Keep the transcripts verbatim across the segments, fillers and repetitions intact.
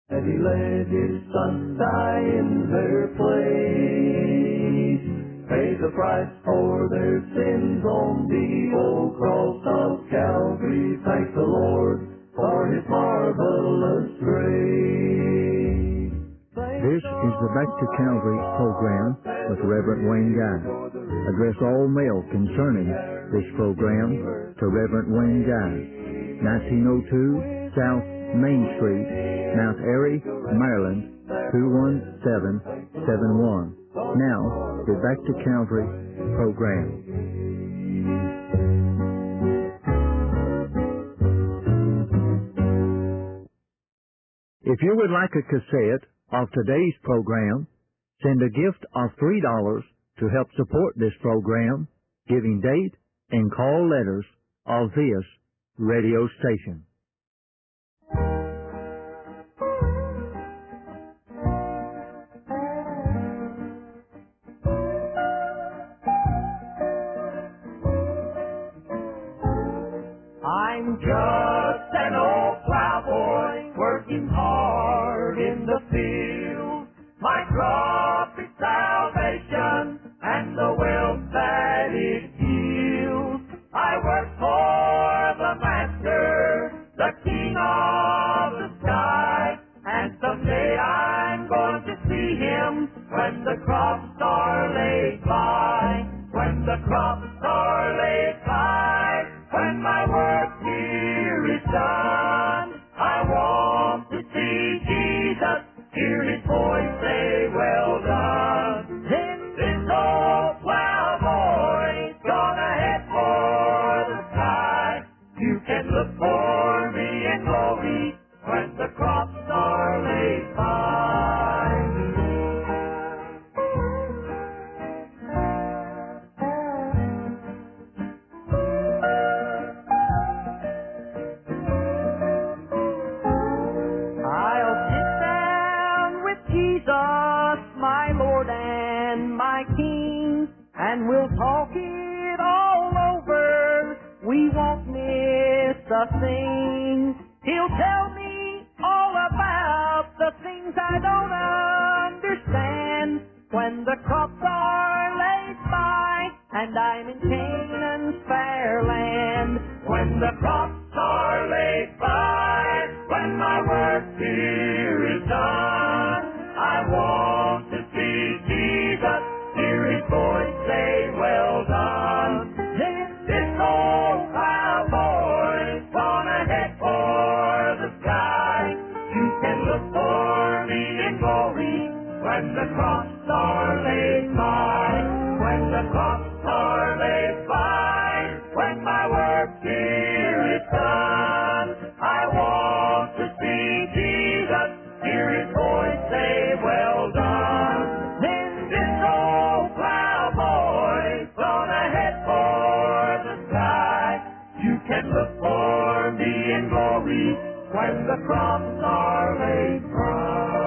And he let his son die in their place. Pay the price for their sins on the old cross of Calvary. Thank the Lord for his marvelous grace. This is the Back to Calvary program with Reverend Wayne Guy. Address all mail concerning this program to Reverend Wayne Guy, nineteen oh two South Main Street, Mount Airy, Maryland, two one seven seven one. Now, the Back to Calvary program. If you would like a cassette of today's program, send a gift of three dollars to help support this program, giving date and call letters of this radio station. I'm just an old plowboy working hard in the field. My crop is salvation and the wealth that it yields. I work for the Master, the King of the sky, and someday I'm going to see him when the crops are laid by. When the crops are laid by, when my work here is done, I want to see Jesus, hear his voice say, well done. Then this old plowboy gonna head for the sky. You can look for me in glory when the crops are laid by. I'll sit down with Jesus, my Lord and my King, and we'll talk it all over. We won't miss a thing. He'll tell me all about the things I don't understand. When the crops are laid by, and I'm in Canaan's fair land. When the crops are laid by, when my work here is done, I want to see Jesus, hear his voice say, well done. Then this old plowboy's gonna head for the sky. You can look for me in glory when the crops are laid by. When the crops are laid by, when my work here is done, I want to see Jesus, hear his voice say, well done. Then this old plowboy's gonna head for the sky. You can look for me in glory when the crops are laid by.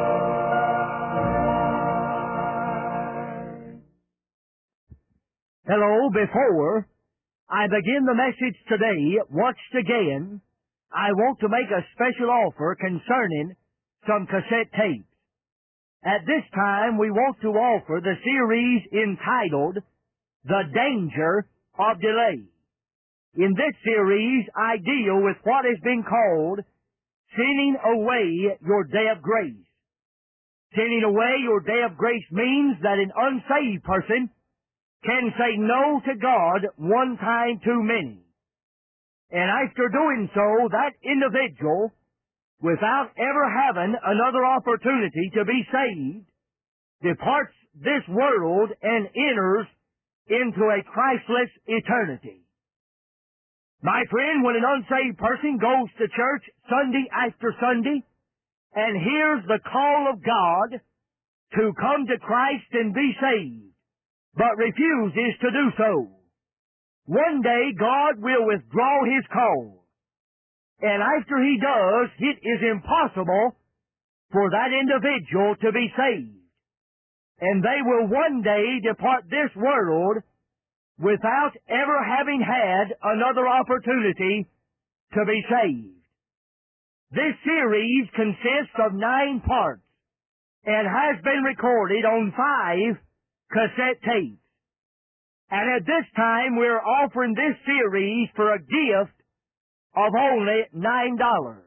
Hello, before I begin the message today, watched again, I want to make a special offer concerning some cassette tapes. At this time, we want to offer the series entitled, The Danger of Delay. In this series, I deal with what has been called sending away your day of grace. Sending away your day of grace means that an unsaved person can say no to God one time too many. And after doing so, that individual, without ever having another opportunity to be saved, departs this world and enters into a Christless eternity. My friend, when an unsaved person goes to church Sunday after Sunday and hears the call of God to come to Christ and be saved, but refuses to do so, one day God will withdraw his call. And after he does, it is impossible for that individual to be saved. And they will one day depart this world without ever having had another opportunity to be saved. This series consists of nine parts and has been recorded on five cassette tapes. And at this time, we're offering this series for a gift of only nine dollars.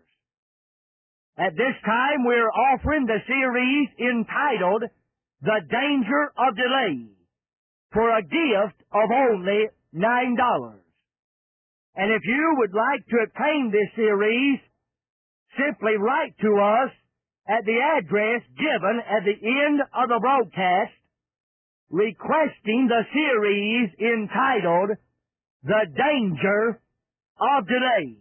At this time, we're offering the series entitled The Danger of Delay for a gift of only nine dollars. And if you would like to obtain this series, simply write to us at the address given at the end of the broadcast, requesting the series entitled The Danger of Delay.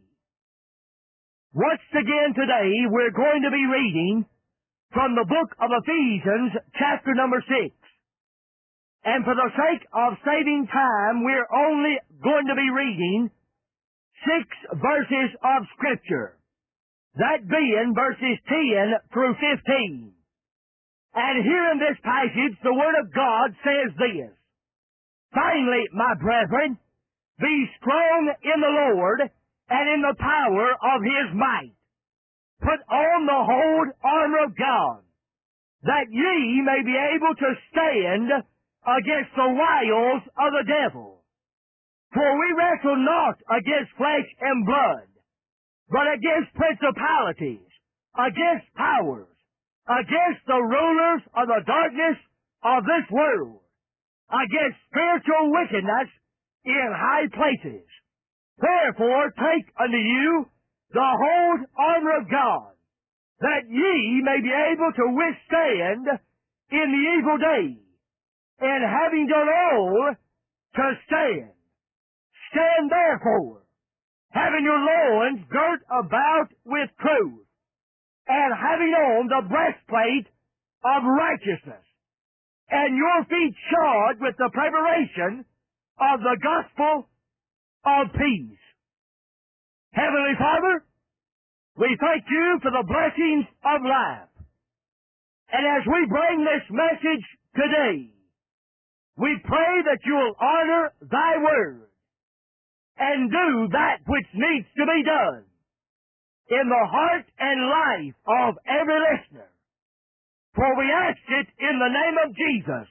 Once again today, we're going to be reading from the book of Ephesians, chapter number six. And for the sake of saving time, we're only going to be reading six verses of Scripture, that being verses ten through fifteen. And here in this passage, the Word of God says this: Finally, my brethren, be strong in the Lord and in the power of His might. Put on the whole armor of God, that ye may be able to stand against the wiles of the devil. For we wrestle not against flesh and blood, but against principalities, against powers, against the rulers of the darkness of this world, against spiritual wickedness in high places. Wherefore take unto you the whole armor of God, that ye may be able to withstand in the evil day, and having done all, to stand. Stand therefore, having your loins girt about with truth, and having on the breastplate of righteousness, and your feet shod with the preparation of the gospel of peace. Heavenly Father, we thank you for the blessings of life. And as we bring this message today, we pray that you'll honor thy word and do that which needs to be done in the heart and life of every listener. For we ask it in the name of Jesus.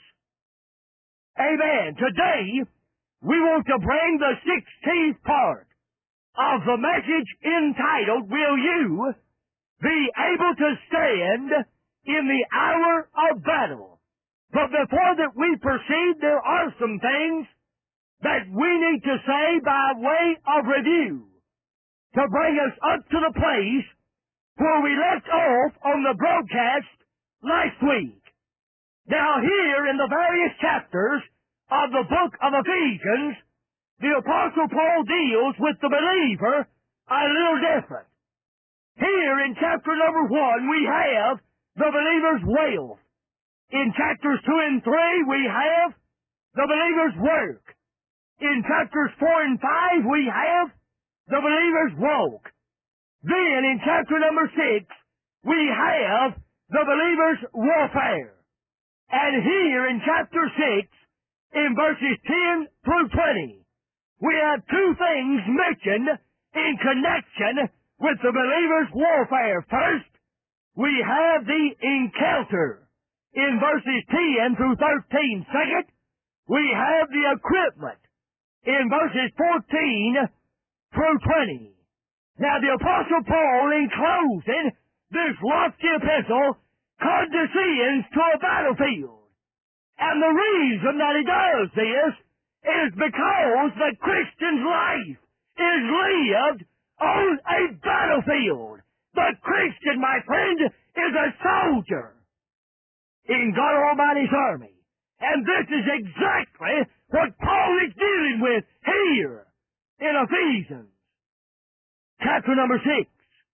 Amen. Today, we want to bring the sixteenth part of the message entitled, Will You Be Able to Stand in the Hour of Battle? But before that we proceed, there are some things that we need to say by way of review to bring us up to the place where we left off on the broadcast last week. Now here in the various chapters of the book of Ephesians, the Apostle Paul deals with the believer a little different. Here in chapter number one, we have the believer's wealth. In chapters two and three, we have the believer's work. In chapters four and five, we have the believer's walk. Then in chapter number six, we have the believer's warfare. And here in chapter six, in verses ten through twenty, we have two things mentioned in connection with the believer's warfare. First, we have the encounter in verses ten through thirteen. Second, we have the equipment in verses fourteen through twenty. Now the Apostle Paul, in closing this lofty epistle, condescends to a battlefield. And the reason that he does this is because the Christian's life is lived on a battlefield. The Christian, my friend, is a soldier in God Almighty's army. And this is exactly what Paul is dealing with here in Ephesians, chapter number six.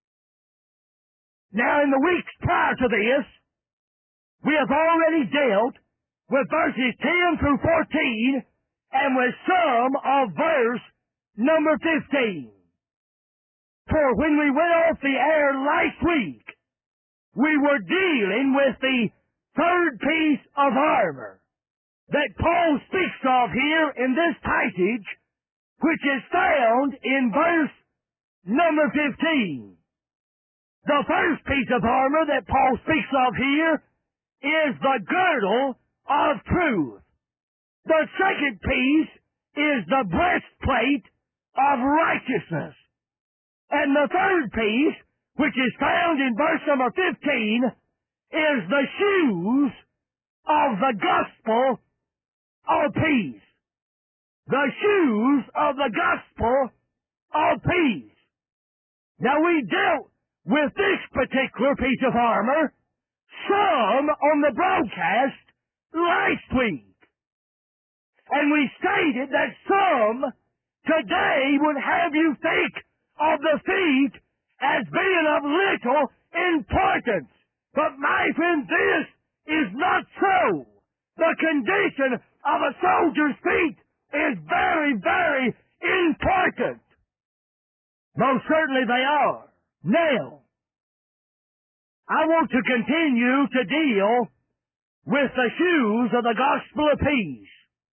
Now, in the weeks prior to this, we have already dealt with verses ten through fourteen and with some of verse number fifteen. For when we went off the air last week, we were dealing with the third piece of armor that Paul speaks of here in this passage, which is found in verse number fifteen. The first piece of armor that Paul speaks of here is the girdle of truth. The second piece is the breastplate of righteousness. And the third piece, which is found in verse number fifteen, is the shoes of the gospel of peace. The shoes of the gospel of peace. Now, we dealt with this particular piece of armor some on the broadcast last week. And we stated that some today would have you think of the feet as being of little importance. But my friend, this is not so. The condition of a soldier's feet is very, very important. Most certainly they are. Now, I want to continue to deal with the shoes of the gospel of peace.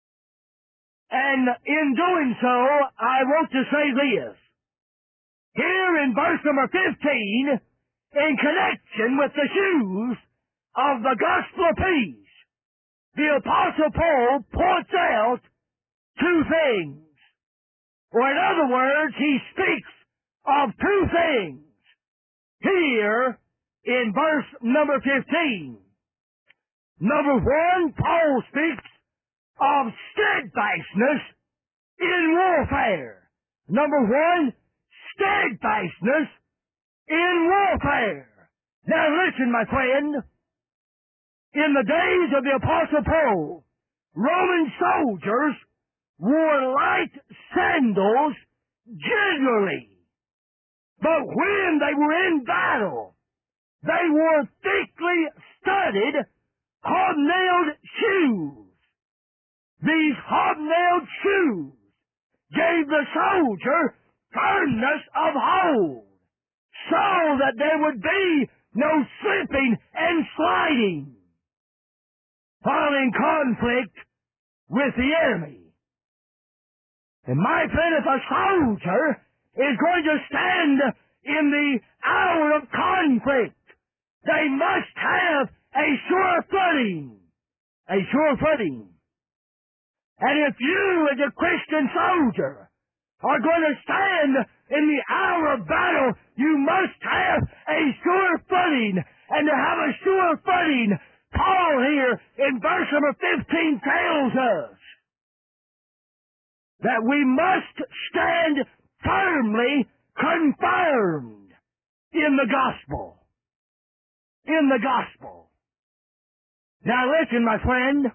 And in doing so, I want to say this. Here in verse number fifteen, in connection with the shoes of the gospel of peace, the Apostle Paul points out two things. Or in other words, he speaks of two things here in verse number fifteen. Number one, Paul speaks of steadfastness in warfare. Number one, steadfastness in warfare. Now listen, my friend. In the days of the Apostle Paul, Roman soldiers wore light sandals generally. But when they were in battle, they wore thickly studded, hobnailed shoes. These hobnailed shoes gave the soldier firmness of hold, so that there would be no slipping and sliding while in conflict with the enemy. And my friend, if a soldier is going to stand in the hour of conflict, they must have a sure footing. A sure footing. And if you, as a Christian soldier, are going to stand in the hour of battle, you must have a sure footing. And to have a sure footing, Paul here in verse number fifteen tells us that we must stand firmly confirmed in the gospel. In the gospel. Now listen, my friend.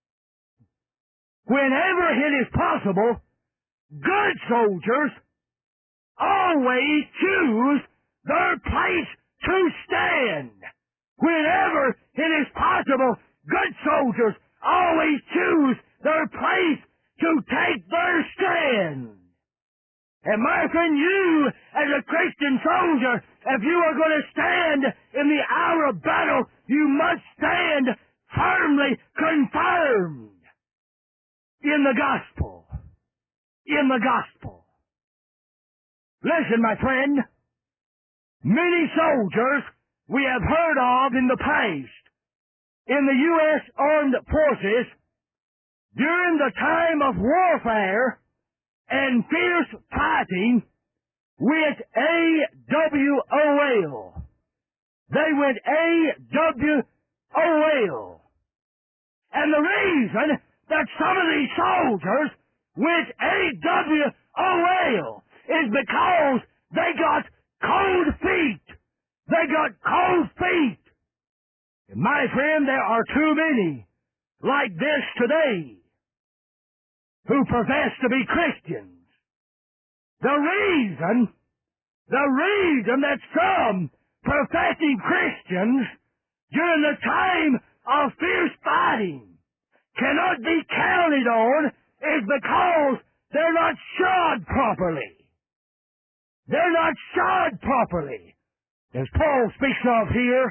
Whenever it is possible, good soldiers always choose their place to stand. Whenever it is possible, good soldiers always choose their place to take their stand. And my friend, you as a Christian soldier, if you are going to stand in the hour of battle, you must stand firmly confirmed in the gospel. In the gospel. Listen, my friend, many soldiers we have heard of in the past in the U S Armed Forces during the time of warfare and fierce fighting with A W O L. They went A W O L. And the reason that some of these soldiers went A W O L is because they got cold feet. They got cold feet. And my friend, there are too many like this today who profess to be Christians. The reason, the reason that some professing Christians during the time of fierce fighting cannot be counted on is because they're not shod properly. They're not shod properly. As Paul speaks of here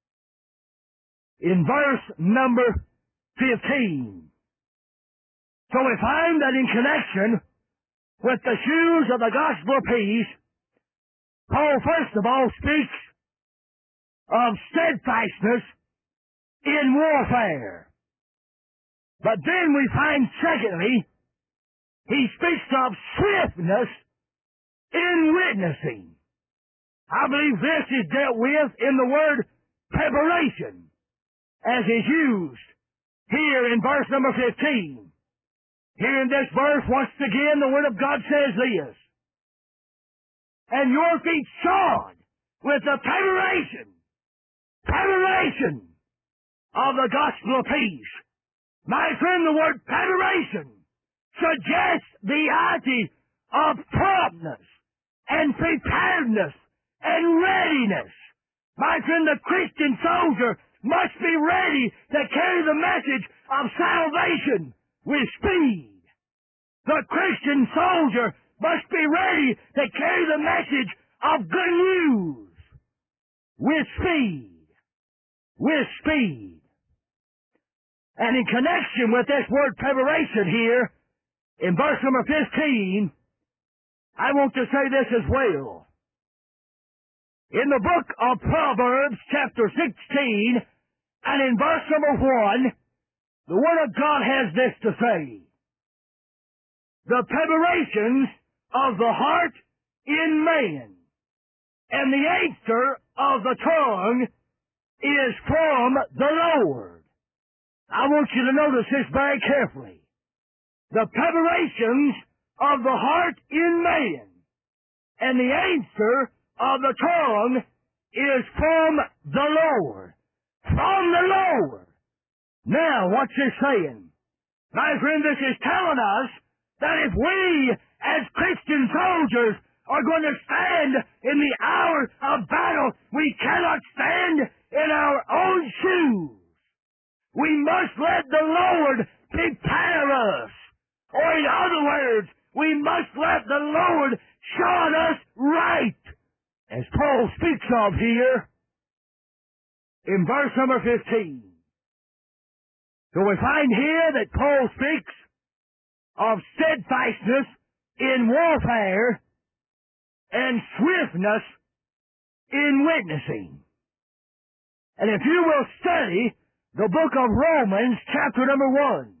in verse number fifteen. So we find that in connection with the shoes of the gospel of peace, Paul first of all speaks of steadfastness in warfare. But then we find, secondly, he speaks of swiftness in witnessing. I believe this is dealt with in the word preparation, as is used here in verse number fifteen. Here in this verse, once again, the Word of God says this, and your feet shod with the preparation, preparation of the gospel of peace. My friend, the word preparation suggests the idea of promptness and preparedness and readiness. My friend, the Christian soldier must be ready to carry the message of salvation with speed. The Christian soldier must be ready to carry the message of good news with speed. With speed. And in connection with this word preparation here, in verse number fifteen, I want to say this as well. In the book of Proverbs, chapter sixteen, and in verse number one, the Word of God has this to say. The preparations of the heart in man, and the answer of the tongue is from the Lord. I want you to notice this very carefully. The preparations of the heart in man, and the answer of the tongue is from the Lord. From the Lord. Now, what's this saying? My friend, this is telling us that if we, as Christian soldiers, are going to stand in the hour of battle, we cannot stand in our own shoes. We must let the Lord prepare us. Or in other words, we must let the Lord shod us right, as Paul speaks of here in verse number fifteen. So we find here that Paul speaks of steadfastness in warfare and swiftness in witnessing. And if you will study the book of Romans, chapter number one,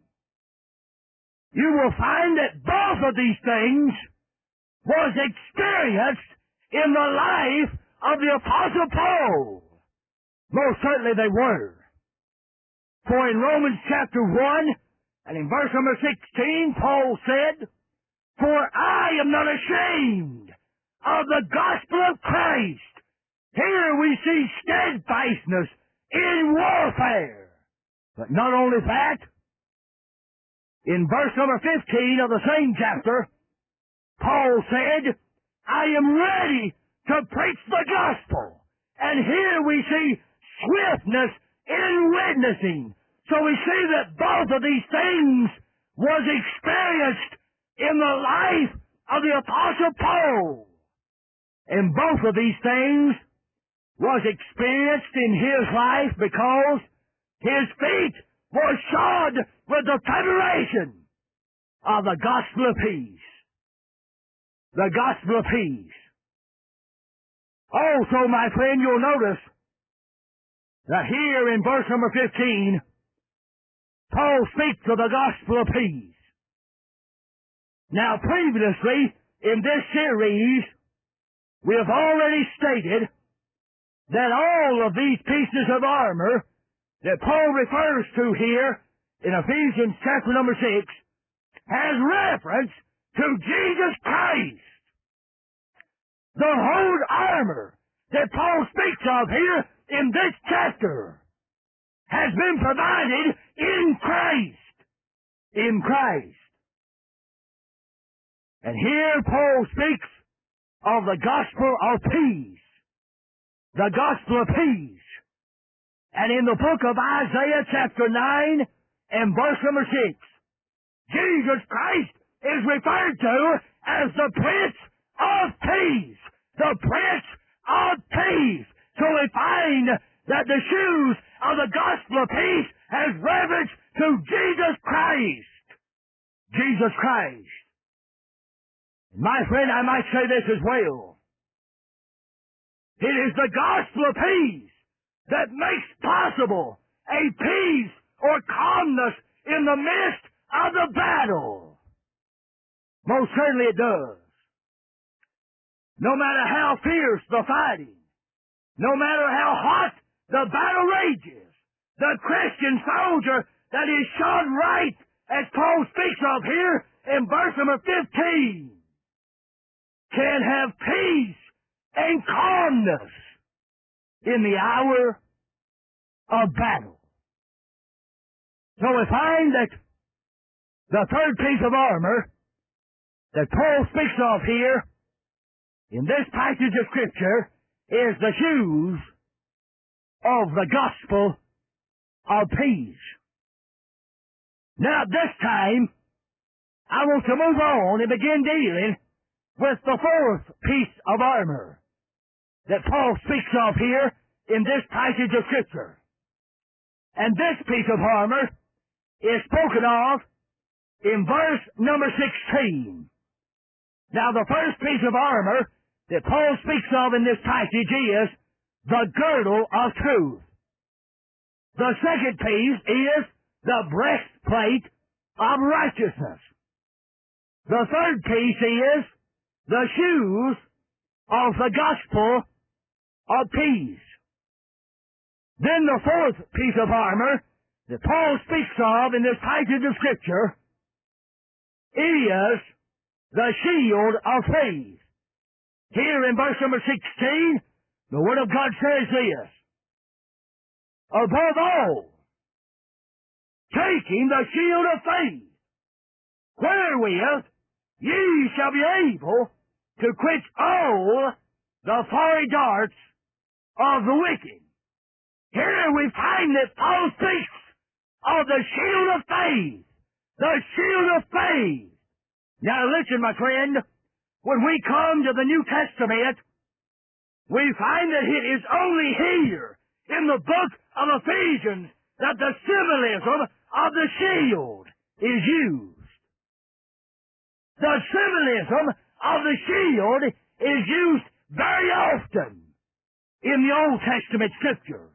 you will find that both of these things was experienced in the life of the Apostle Paul. Most certainly they were. For in Romans chapter one, and in verse number sixteen, Paul said, for I am not ashamed of the gospel of Christ. Here we see steadfastness in warfare. But not only that, in verse number fifteen of the same chapter, Paul said, I am ready to preach the gospel. And here we see swiftness in witnessing. So we see that both of these things was experienced in the life of the Apostle Paul. And both of these things was experienced in his life because his feet were shod with the preparation of the gospel of peace. The gospel of peace. Also, my friend, you'll notice that here in verse number fifteen, Paul speaks of the gospel of peace. Now, previously in this series, we have already stated that all of these pieces of armor that Paul refers to here in Ephesians chapter number six has reference to Jesus Christ. The whole armor that Paul speaks of here in this chapter has been provided in Christ. In Christ. And here Paul speaks of the gospel of peace. The gospel of peace. And in the book of Isaiah chapter nine and verse number six, Jesus Christ is referred to as the Prince of Peace. The Prince of Peace. So we find that the shoes of the gospel of peace has reference to Jesus Christ. Jesus Christ. My friend, I might say this as well. It is the gospel of peace that makes possible a peace or calmness in the midst of the battle? Most certainly it does. No matter how fierce the fighting, no matter how hot the battle rages, the Christian soldier that is shod right, as Paul speaks of here in verse number fifteen, can have peace and calmness in the hour of battle. So we find that the third piece of armor that Paul speaks of here in this passage of Scripture is the shoes of the gospel of peace. Now, this time, I want to move on and begin dealing with the fourth piece of armor that Paul speaks of here in this passage of Scripture. And this piece of armor is spoken of in verse number sixteen. Now, the first piece of armor that Paul speaks of in this passage is the girdle of truth. The second piece is the breastplate of righteousness. The third piece is the shoes of the gospel of peace. Then the fourth piece of armor that Paul speaks of in this passage of Scripture is the shield of faith. Here in verse number sixteen, the Word of God says this: above all, taking the shield of faith, wherewith ye shall be able to quench all the fiery darts of the wicked. Here we find that Paul speaks of the shield of faith. The shield of faith. Now listen, my friend, when we come to the New Testament, we find that it is only here in the book of Ephesians that the symbolism of the shield is used. The symbolism of the shield is used very often in the Old Testament Scriptures.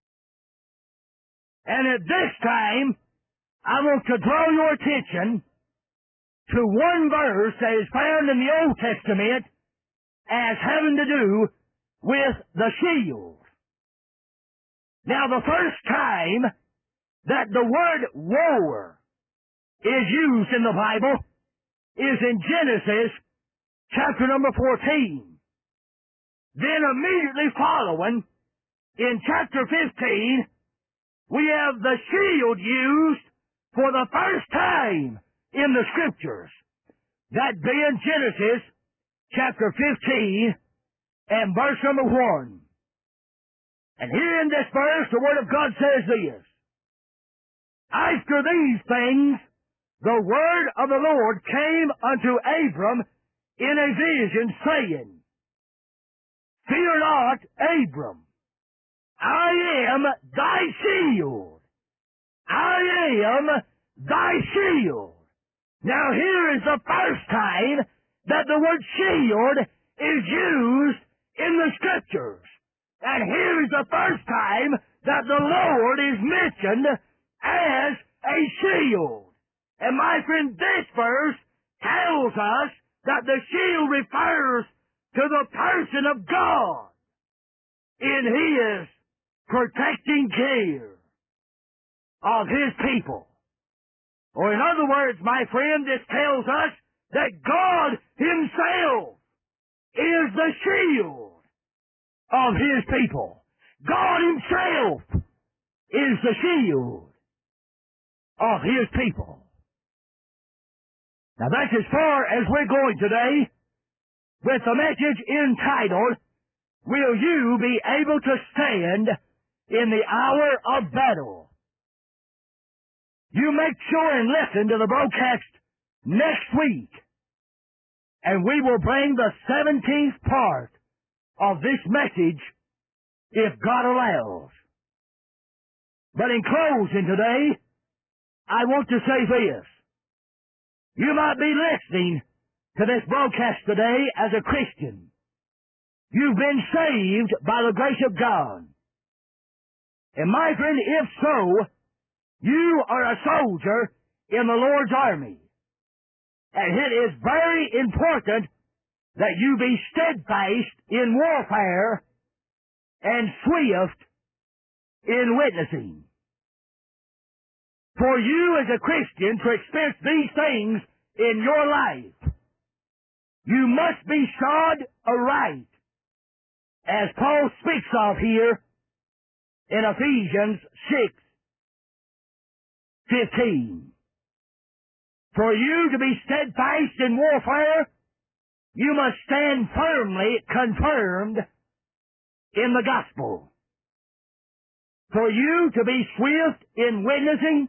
And at this time, I want to draw your attention to one verse that is found in the Old Testament as having to do with the shield. Now, the first time that the word war is used in the Bible is in Genesis chapter number fourteen. Then immediately following, in chapter fifteen, we have the shield used for the first time in the Scriptures. That being Genesis chapter fifteen and verse number one. And here in this verse, the Word of God says this: after these things, the word of the Lord came unto Abram in a vision, saying, fear not, Abram, I am thy shield. I am thy shield. Now here is the first time that the word shield is used in the Scriptures. And here is the first time that the Lord is mentioned as a shield. And my friend, this verse tells us that the shield refers to the person of God in His protecting care of His people. Or in other words, my friend, this tells us that God Himself is the shield of His people. God Himself is the shield of His people. Now that's as far as we're going today with the message entitled, will you be able to stand in the hour of battle? You make sure and listen to the broadcast next week, and we will bring the seventeenth part of this message if God allows. But in closing today, I want to say this. You might be listening to this broadcast today as a Christian. You've been saved by the grace of God. And my friend, if so, you are a soldier in the Lord's army. And it is very important that you be steadfast in warfare and swift in witnessing. For you as a Christian to experience these things in your life, you must be shod aright, as Paul speaks of here in Ephesians six fifteen. For you to be steadfast in warfare, you must stand firmly confirmed in the gospel. For you to be swift in witnessing,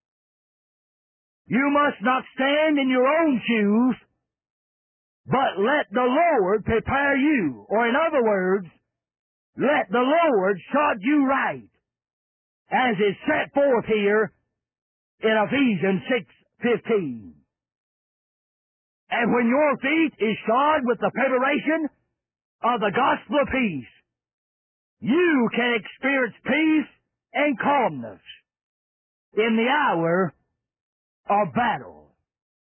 you must not stand in your own shoes, but let the Lord prepare you. Or in other words, let the Lord shod you right, as is set forth here in Ephesians six fifteen. And when your feet is shod with the preparation of the gospel of peace, you can experience peace and calmness in the hour of battle.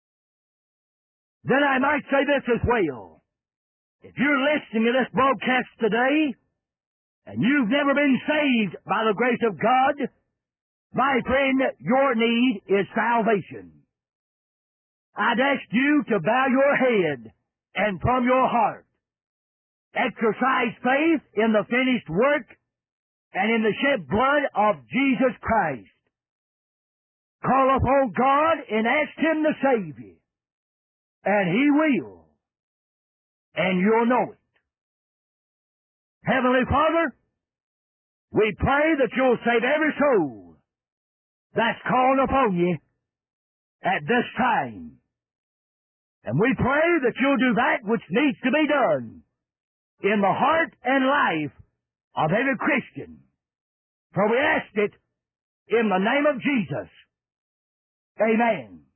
Then I might say this as well. If you're listening to this broadcast today, and you've never been saved by the grace of God, my friend, your need is salvation. I'd ask you to bow your head and from your heart exercise faith in the finished work and in the shed blood of Jesus Christ. Call upon God and ask Him to save you, and He will, and you'll know it. Heavenly Father, we pray that you'll save every soul that's calling upon you at this time. And we pray that you'll do that which needs to be done in the heart and life of every Christian. For we ask it in the name of Jesus. Amen.